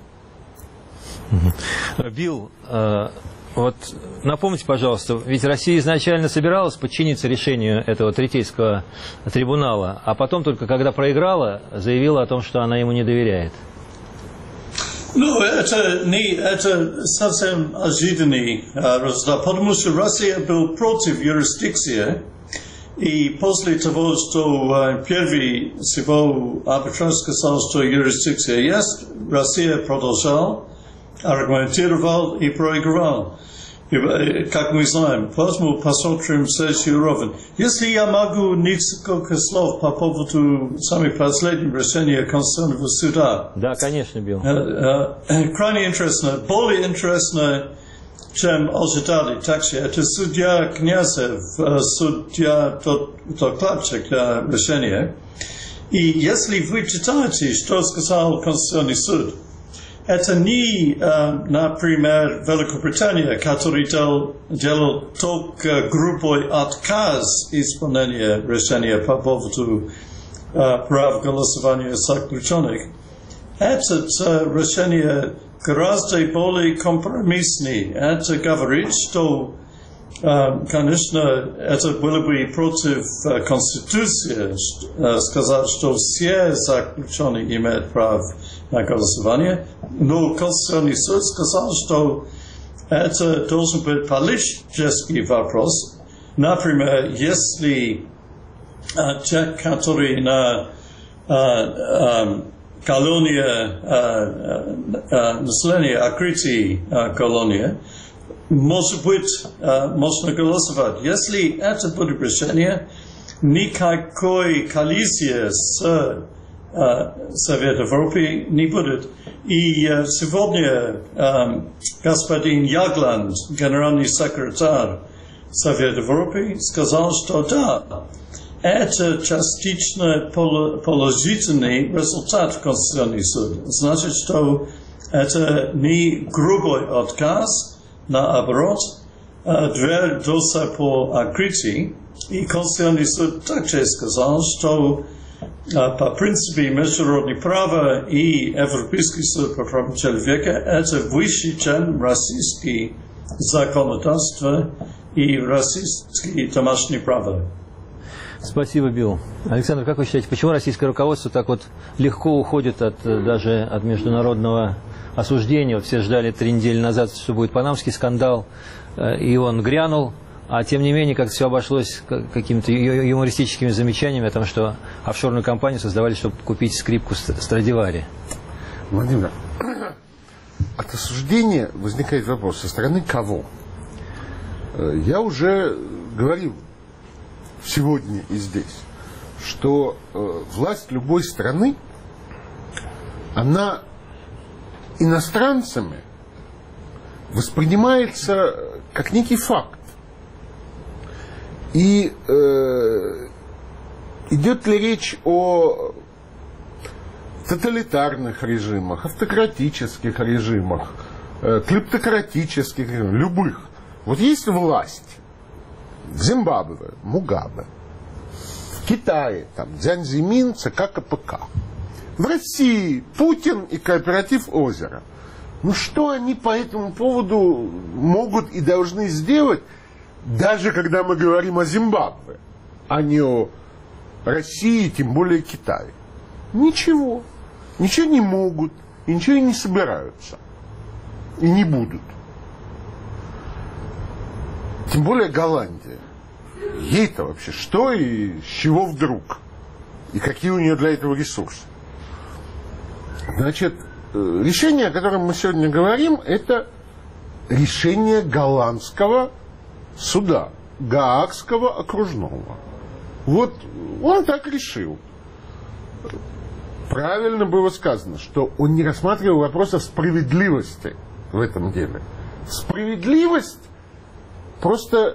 Билл, вот напомните, пожалуйста, ведь Россия изначально собиралась подчиниться решению этого Третейского трибунала, а потом только когда проиграла, заявила о том, что она ему не доверяет. Ну, это не, это совсем ожиданный результат, потому что Россия была против юрисдикции, и после того, что первый всего арбитраж сказал, что юрисдикция есть, Россия продолжала, аргументировал и проиграл. И, как мы знаем, поэтому посмотрим следующий уровень. Если я могу несколько слов по поводу самых последних решений Конституционного суда. Да, конечно, Билл. Крайне интересно, более интересно, чем ожидали. Так что это судья Князев, судья докладчик решения. И если вы читаете, что сказал Конституционный суд, это не, например, Великобритания, который делал, делал только грубый отказ исполнения решения по поводу прав голосования заключенных. Это решение гораздо более компромиссное. Это говорит, что, конечно, это было бы против Конституции сказать, что все заключенные имеют право на голосование, но Конституционный суд сказал, что это должен быть политический вопрос. Например, если те, которые на колония, население открытие колония, может быть, можно голосовать. Если это будет решение, никакой коллизии с Совет Европы не будет. И uh, сегодня um, господин Ягланд, генеральный секретарь Совета Европы, сказал, что да, это частично положительный результат в Конституционный суд. Значит, что это не грубый отказ, наоборот, дверь до сих пор открыта. И Конституционный суд также сказал, что по принципу международного права и Европейский суд по правам человека это выше, чем российское законодательство и российское домашнее право. Спасибо, Билл. Александр, как вы считаете, почему российское руководство так вот легко уходит от, даже от международного осуждения? Вот все ждали три недели назад, что будет панамский скандал, и он грянул. А тем не менее, как все обошлось какими-то юмористическими замечаниями о том, что офшорную компанию создавали, чтобы купить скрипку Страдивари. Владимир, от осуждения возникает вопрос, со стороны кого? Я уже говорил сегодня и здесь, что власть любой страны, она иностранцами воспринимается как некий факт. И э, идет ли речь о тоталитарных режимах, автократических режимах, клептократических режимах, любых. Вот есть власть в Зимбабве, Мугабе, в Китае, там, Цзянь Зимин, ЦК КПК, в России Путин и кооператив «Озеро». Ну что они по этому поводу могут и должны сделать, даже когда мы говорим о Зимбабве, а не о России, тем более Китае? Ничего. Ничего не могут, и ничего и не собираются. И не будут. Тем более Голландия. Ей-то вообще что и с чего вдруг? И какие у нее для этого ресурсы? Значит, решение, о котором мы сегодня говорим, это решение голландского суда, Гаагского окружного. Вот он так решил. Правильно было сказано, что он не рассматривал вопроса справедливости в этом деле. Справедливость просто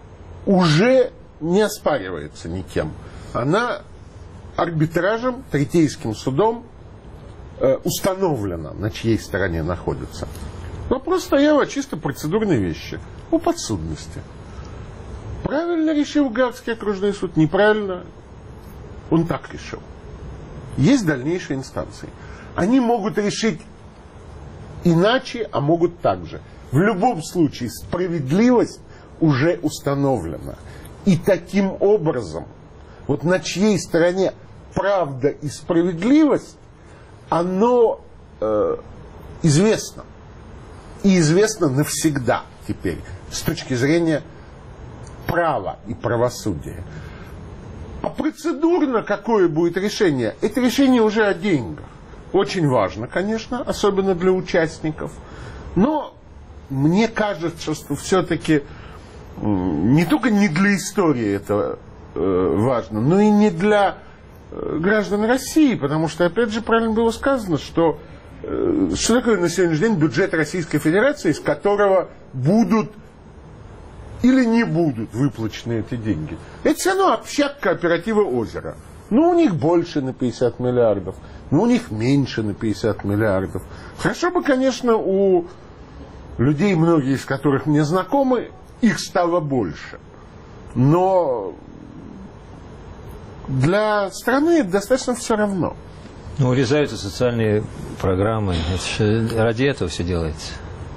уже не оспаривается никем. Она арбитражем, третейским судом э, установлена, на чьей стороне находится. Вопрос стоял о чисто процедурной вещи, о подсудности. Правильно решил Гаагский окружной суд, неправильно он так решил. Есть дальнейшие инстанции. Они могут решить иначе, а могут так же. В любом случае справедливость уже установлена. И таким образом, вот на чьей стороне правда и справедливость, оно э, известно. И известно навсегда теперь, с точки зрения права и правосудия. А процедурно какое будет решение? Это решение уже о деньгах. Очень важно, конечно, особенно для участников. Но мне кажется, что все-таки не только не для истории это э, важно, но и не для э, граждан России, потому что, опять же, правильно было сказано, что э, что такое на сегодняшний день бюджет Российской Федерации, из которого будут или не будут выплачены эти деньги. Это все равно общак кооператива «Озеро». Ну, у них больше на пятьдесят миллиардов, ну, у них меньше на пятьдесят миллиардов. Хорошо бы, конечно, у людей, многие из которых мне знакомы, их стало больше. Но для страны это достаточно все равно. Ну, урезаются социальные программы. Это же ради этого все делается.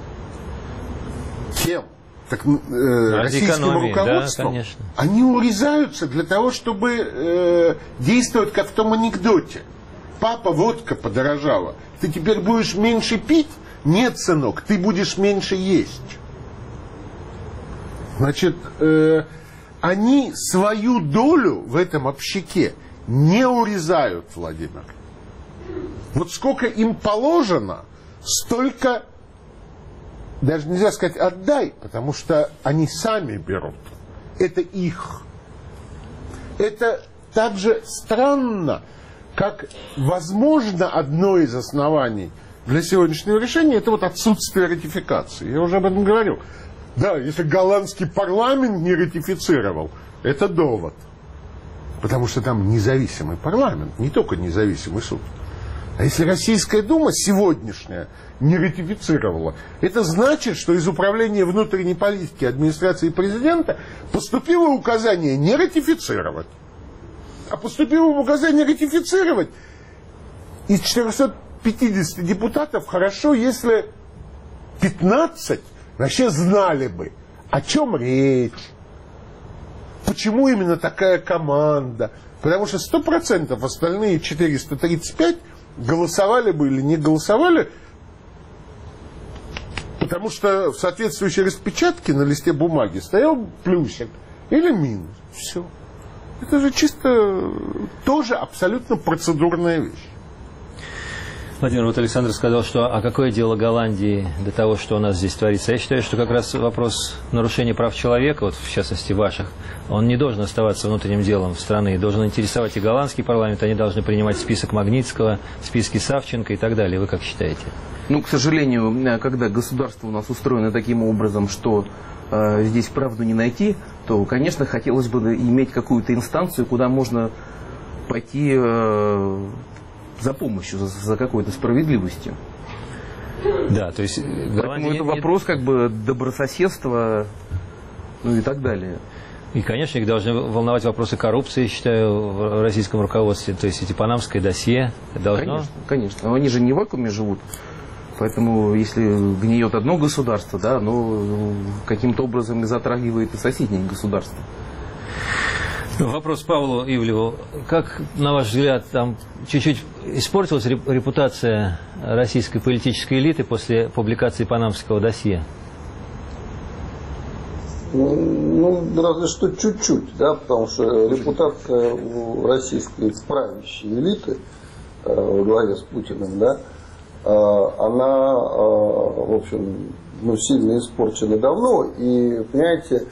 Кем? Так, э, российским экономии, руководством, да, конечно. Они урезаются для того, чтобы э, действовать как в том анекдоте. Папа, водка подорожала. Ты теперь будешь меньше пить? Нет, сынок, ты будешь меньше есть. Значит, э, они свою долю в этом общаке не урезают, Владимир. Вот сколько им положено, столько... Даже нельзя сказать «отдай», потому что они сами берут. Это их. Это так же странно, как, возможно, одно из оснований для сегодняшнего решения – это вот отсутствие ратификации. Я уже об этом говорил. Да, если голландский парламент не ратифицировал, это довод. Потому что там независимый парламент, не только независимый суд. А если Российская Дума сегодняшняя не ратифицировала, это значит, что из Управления внутренней политики администрации президента поступило указание не ратифицировать, а поступило указание ратифицировать. Из четырехсот пятидесяти депутатов хорошо, если пятнадцать вообще знали бы, о чем речь, почему именно такая команда. Потому что сто процентов остальные четыреста тридцать пять голосовали бы или не голосовали, потому что в соответствующей распечатке на листе бумаги стоял плюсик или минус. Все. Это же чисто тоже абсолютно процедурная вещь. Владимир, вот Александр сказал, что а какое дело Голландии до того, что у нас здесь творится? Я считаю, что как раз вопрос нарушения прав человека, вот в частности ваших, он не должен оставаться внутренним делом страны, должен интересовать и голландский парламент, они должны принимать список Магнитского, списки Савченко и так далее. Вы как считаете? Ну, к сожалению, когда государство у нас устроено таким образом, что э, здесь правду не найти, то, конечно, хотелось бы иметь какую-то инстанцию, куда можно пойти э, за помощью, за, за какой-то справедливостью. Да, то есть Поэтому это вопрос как бы добрососедства, ну и так далее. И, конечно, их должны волновать вопросы коррупции, я считаю, в российском руководстве. То есть эти панамское досье должно... Конечно, конечно. Но они же не в вакууме живут. Поэтому, если гниет одно государство, да, оно каким-то образом и затрагивает и соседние государства. Вопрос Павлу Ивлеву. Как, на ваш взгляд, там чуть-чуть испортилась репутация российской политической элиты после публикации панамского досье? Ну, разве что чуть-чуть, да, потому что репутация у российской правящей элиты во главе с Путиным, да, она, в общем, ну, сильно испорчена давно. И, понимаете,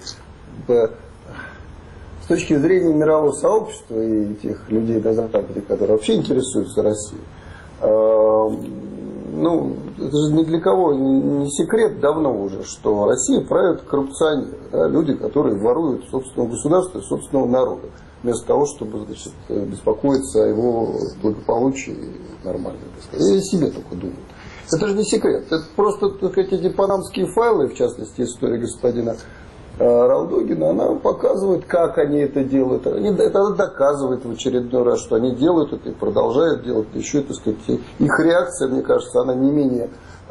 с точки зрения мирового сообщества и тех людей на Западе, которые вообще интересуются Россией, ну, это же ни для кого не секрет давно уже, что Россия правит коррупционеры, да, люди, которые воруют собственного государства и собственного народа, вместо того, чтобы, значит, беспокоиться о его благополучии нормально, так сказать, и о себе только думают. Это же не секрет. Это просто, так сказать, эти панамские файлы, в частности, история господина Ралдугина, она показывает, как они это делают. Они, это доказывает в очередной раз, что они делают это и продолжают делать. Еще, так сказать, их реакция, мне кажется, она не менее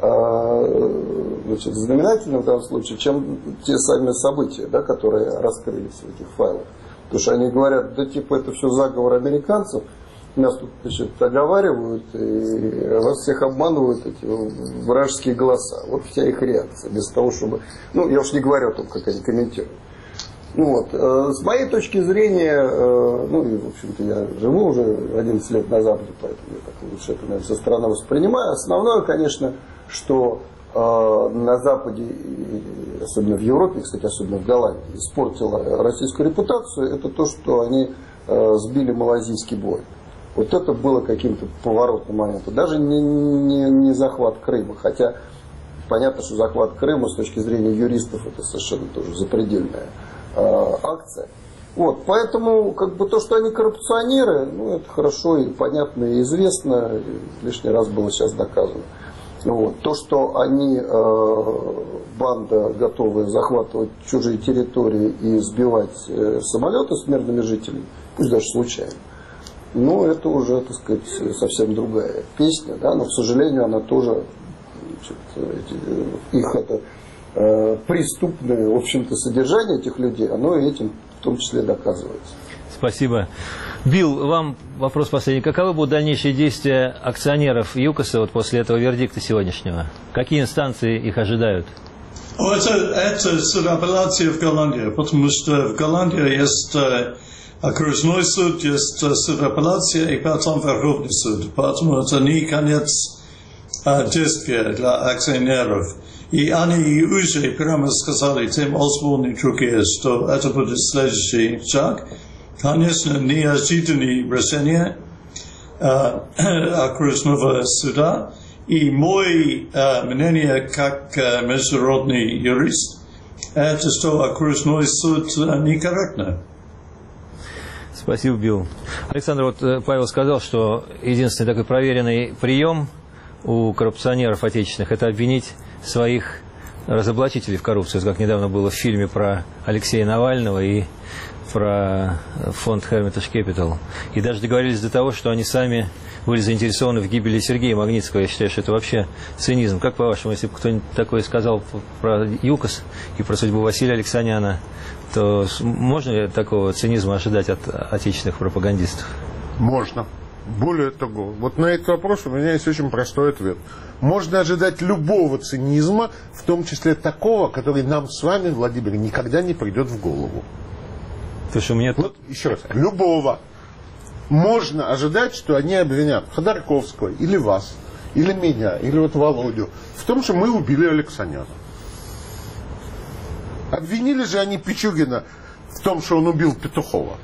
значит, знаменательна в данном случае, чем те сами события, да, которые раскрылись в этих файлах. Потому что они говорят, да типа это все заговор американцев, нас тут, значит, оговаривают и вас всех обманывают эти вражеские голоса. Вот вся их реакция. Без того, чтобы... Ну, я уж не говорю о том, как они комментируют. Ну, вот. С моей точки зрения, ну, и, в общем-то, я живу уже одиннадцать лет на Западе, поэтому я так лучше это, наверное, со стороны воспринимаю. Основное, конечно, что на Западе, особенно в Европе, кстати, особенно в Голландии, испортило российскую репутацию, это то, что они сбили малазийский бой. Вот это было каким-то поворотным моментом. Даже не, не, не захват Крыма. Хотя понятно, что захват Крыма с точки зрения юристов это совершенно тоже запредельная э, акция. Вот, поэтому как бы то, что они коррупционеры, ну это хорошо и понятно и известно. И лишний раз было сейчас доказано. Вот. То, что они, э, банда, готовы захватывать чужие территории и сбивать э, самолеты с мирными жителями, пусть даже случайно. Но это уже, так сказать, совсем другая песня, да, но, к сожалению, она тоже, значит, эти, их это э, преступное, в общем-то, содержание этих людей, оно этим в том числе доказывается. Спасибо. Билл, вам вопрос последний. Каковы будут дальнейшие действия акционеров ЮКОСа вот после этого вердикта сегодняшнего? Какие инстанции их ожидают? Это, это суд апелляции в Голландии, потому что в Голландии есть окружной суд, есть суд апелляции и потом Верховный суд. Поэтому это не конец действия для акционеров. И они уже прямо сказали тем Осборн и другие, что это будет следующий шаг. Конечно, неожиданное решение окружного суда. И мой мнение как международный юрист, это что окружной суд некорректно. Спасибо, Билл. Александр, вот Павел сказал, что единственный такой проверенный прием у коррупционеров отечественных – это обвинить своих разоблачителей в коррупции, как недавно было в фильме про Алексея Навального и про фонд Hermitage Capital. И даже договорились до того, что они сами были заинтересованы в гибели Сергея Магнитского. Я считаю, что это вообще цинизм. Как по-вашему, если бы кто-нибудь такое сказал про ЮКОС и про судьбу Василия Алексаняна, то можно ли такого цинизма ожидать от отечественных пропагандистов? Можно. Более того, вот на этот вопрос у меня есть очень простой ответ. Можно ожидать любого цинизма, в том числе такого, который нам с вами, Владимир, никогда не придет в голову. То, что мне... Вот еще раз. Любого. Можно ожидать, что они обвинят Ходорковского, или вас, или меня, или вот Володю в том, что мы убили Алексаняна. Обвинили же они Пичугина в том, что он убил Петухова.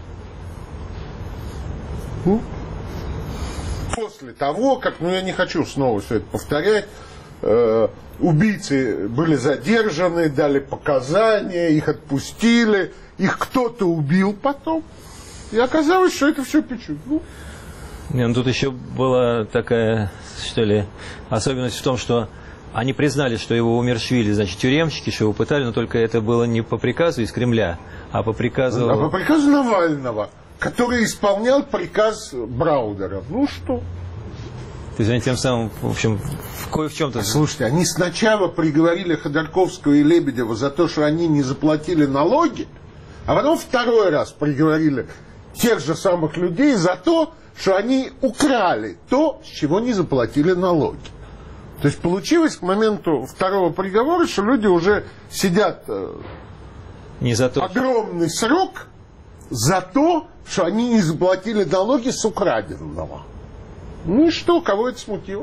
После того, как, ну я не хочу снова все это повторять, э, убийцы были задержаны, дали показания, их отпустили, их кто-то убил потом. И оказалось, что это все печуть. Ну, Не, ну тут еще была такая, что ли, особенность в том, что они признали, что его умерщвили, значит, тюремщики, что его пытали, но только это было не по приказу из Кремля, а по приказу... А по приказу Навального, который исполнял приказ Браудера. Ну что? То есть они тем самым, в общем, в кое в чем-то... Слушайте, они сначала приговорили Ходорковского и Лебедева за то, что они не заплатили налоги, а потом второй раз приговорили тех же самых людей за то, что они украли то, с чего не заплатили налоги. То есть получилось к моменту второго приговора, что люди уже сидят не за то, огромный срок за то, что они не заплатили налоги с украденного. Ну и что, кого это смутило?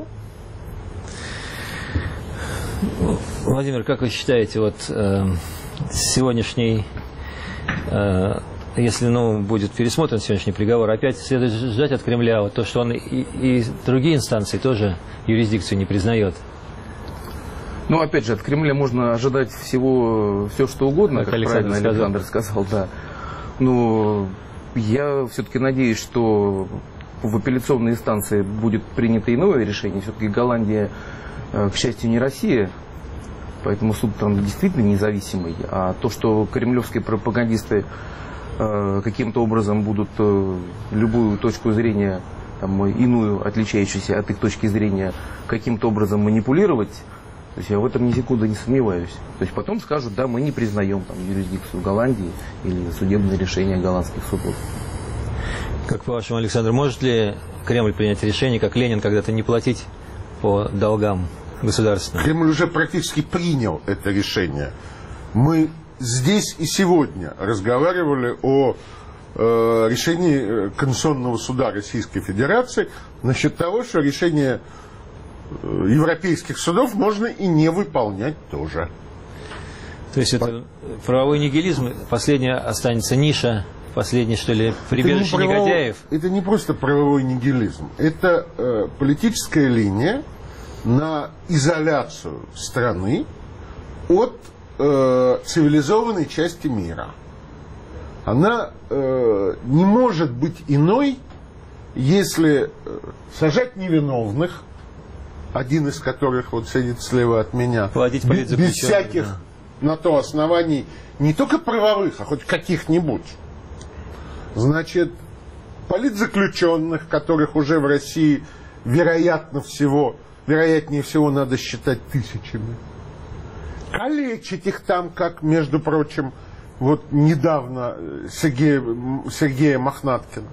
Владимир, как вы считаете, вот э, сегодняшний, э, если ну, будет пересмотрен сегодняшний приговор, опять следует ждать от Кремля вот то, что он и, и другие инстанции тоже юрисдикцию не признает? Ну, опять же, от Кремля можно ожидать всего, все что угодно, как, как Александр правильно сказал. Александр сказал, да. Но я все-таки надеюсь, что в апелляционной инстанции будет принято иное решение. Все-таки Голландия, к счастью, не Россия, поэтому суд там действительно независимый. А то, что кремлевские пропагандисты э, каким-то образом будут э, любую точку зрения, там, иную, отличающуюся от их точки зрения, каким-то образом манипулировать, то есть я в этом ни секунды не сомневаюсь. То есть потом скажут, да, мы не признаем там, юрисдикцию Голландии или судебное решение голландских судов. Как по-вашему, Александр, может ли Кремль принять решение, как Ленин когда-то, не платить по долгам государственным? Кремль уже практически принял это решение. Мы здесь и сегодня разговаривали о э, решении Конституционного суда Российской Федерации насчет того, что решение европейских судов можно и не выполнять тоже. То есть это правовой нигилизм, последняя останется ниша, последний, что ли, прибежище это не негодяев? Правов... Это не просто правовой нигилизм. Это э, политическая линия на изоляцию страны от э, цивилизованной части мира. Она э, не может быть иной, если э, сажать невиновных, один из которых вот сидит слева от меня, без, без всяких да. на то оснований, не только правовых, а хоть каких-нибудь. Значит, политзаключенных, которых уже в России вероятно всего, вероятнее всего надо считать тысячами. Калечить их там, как, между прочим, вот недавно Сергея, Сергея Мохнаткина.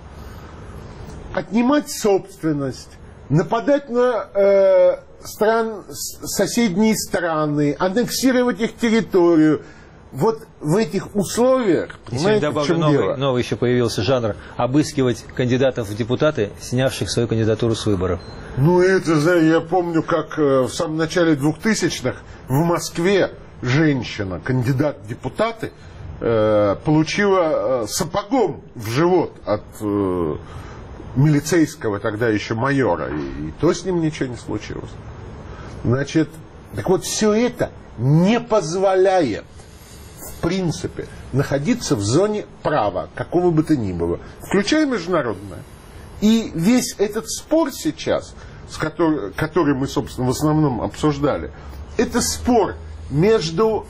Отнимать собственность. Нападать на э, стран, соседние страны, аннексировать их территорию. Вот в этих условиях, понимаете, в чем новый, дело? Новый еще появился жанр обыскивать кандидатов в депутаты, снявших свою кандидатуру с выборов. Ну, это, я помню, как в самом начале двухтысячных в Москве женщина, кандидат в депутаты, э, получила сапогом в живот от... Э, милицейского тогда еще майора, и, и то с ним ничего не случилось. Значит, так вот, все это не позволяет, в принципе, находиться в зоне права, какого бы то ни было, включая международное. И весь этот спор сейчас, с который, который мы, собственно, в основном обсуждали, это спор между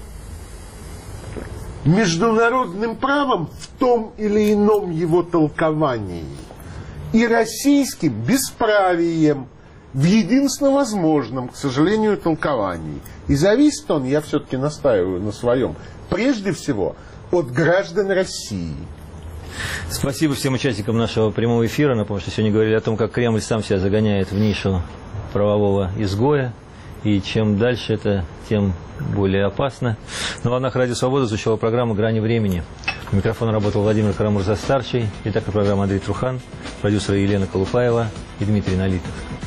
международным правом в том или ином его толковании и российским бесправием в единственно возможном, к сожалению, толковании. И зависит он, я все-таки настаиваю на своем, прежде всего от граждан России. Спасибо всем участникам нашего прямого эфира. Напомню, что сегодня говорили о том, как Кремль сам себя загоняет в нишу правового изгоя. И чем дальше это, тем более опасно. На волнах Радио Свобода звучала программа «Грани времени». У микрофона работал Владимир Карамурза-старший, редактор программы Андрей Трухан, продюсеры Елена Колупаева и Дмитрий Налитов.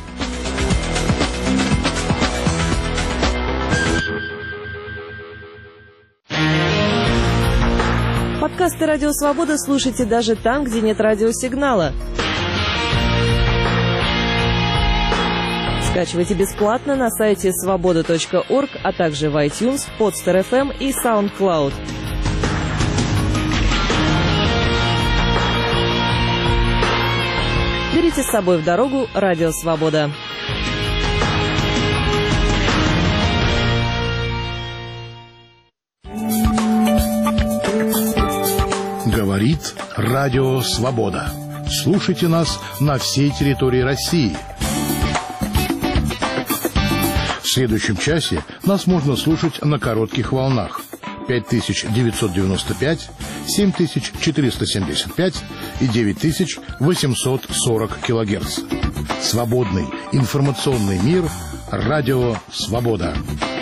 Подкасты «Радио Свобода» слушайте даже там, где нет радиосигнала. Скачивайте бесплатно на сайте свобода точка орг, а также в iTunes, Podster эф эм и SoundCloud. Берите с собой в дорогу «Радио Свобода». Говорит Радио Свобода. Слушайте нас на всей территории России. В следующем часе нас можно слушать на коротких волнах пять тысяч девятьсот девяносто пять, семь тысяч четыреста семьдесят пять и девять тысяч восемьсот сорок килогерц. Свободный информационный мир. Радио Свобода.